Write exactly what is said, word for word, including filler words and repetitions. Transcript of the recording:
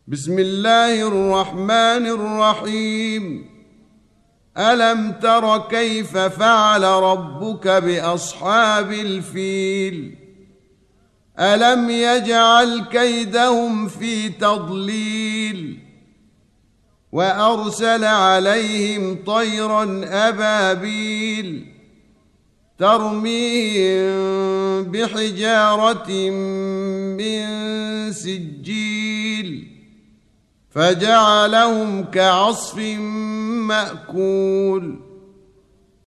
بسم الله الرحمن الرحيم. ألم تر كيف فعل ربك بأصحاب الفيل؟ ألم يجعل كيدهم في تضليل وأرسل عليهم طيرا أبابيل ترميهم بحجارة من سجيل فجعلهم كعصف مأكول.